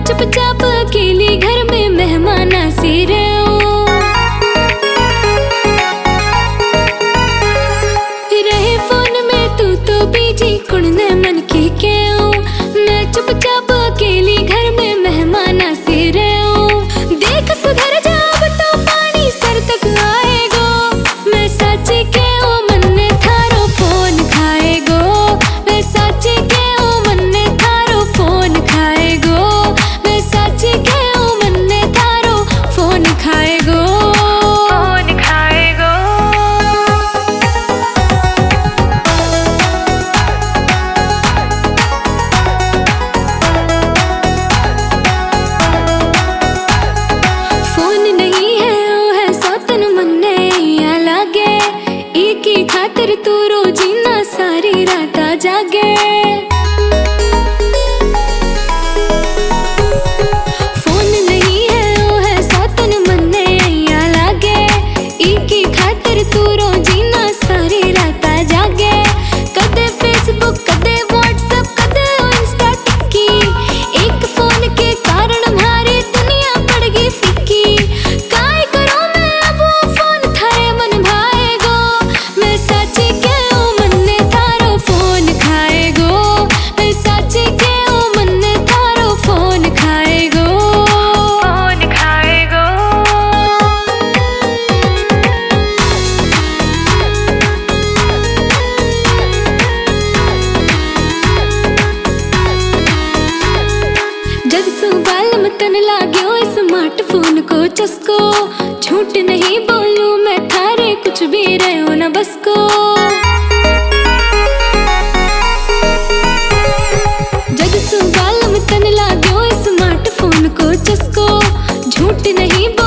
चुपचाप अकेली घर में मेहमाना सी रहूं, रहे फोन में तू तो बीजी कुड़ने मन की क्यों। मैं चुपचाप अकेली घर में मेहमाना सी रहूं, देख सुधर जा अब तो पानी सर तक आएगो। मैं सच्ची क्यों मन ने थारो फोन खाएगो, मैं सच्ची क्यों मन ने थारो फोन खाएगो, मैं सच्ची क्यों मन ने थारो फोन खाएगो, फोन खाएगो। फोन नहीं है वो है सौतन मन ने या लागे, एक ही खातिर तू रोजीना सारी रात जागे। फोन नहीं है वो है सौतन मन ने या लागे, एक ही खातिर तू रोजीना सारी रात जागे। कदे फेसबुक कदे व्हाट्सएप कदे इंस्टा टिक्की, एक फोन के कारण हमारी दुनिया पड़ गई फीकी। काय करूं मैं अब वो फोन थारे मन भाएगो, मैं सच्ची क्यों मन ने थारो फोन खाएगो, मैं सच्ची क्यों मन ने थारो फोन खाएगो, फोन खाएगो। जग सुबाल मतन लाग्यो स्मार्टफोन को चस्को, झूठ नहीं बोलूं मैं थारे कुछ भी रहो न बस को। जग सुबाल मतन लाग्यो स्मार्टफोन को चस्को, झूठ नहीं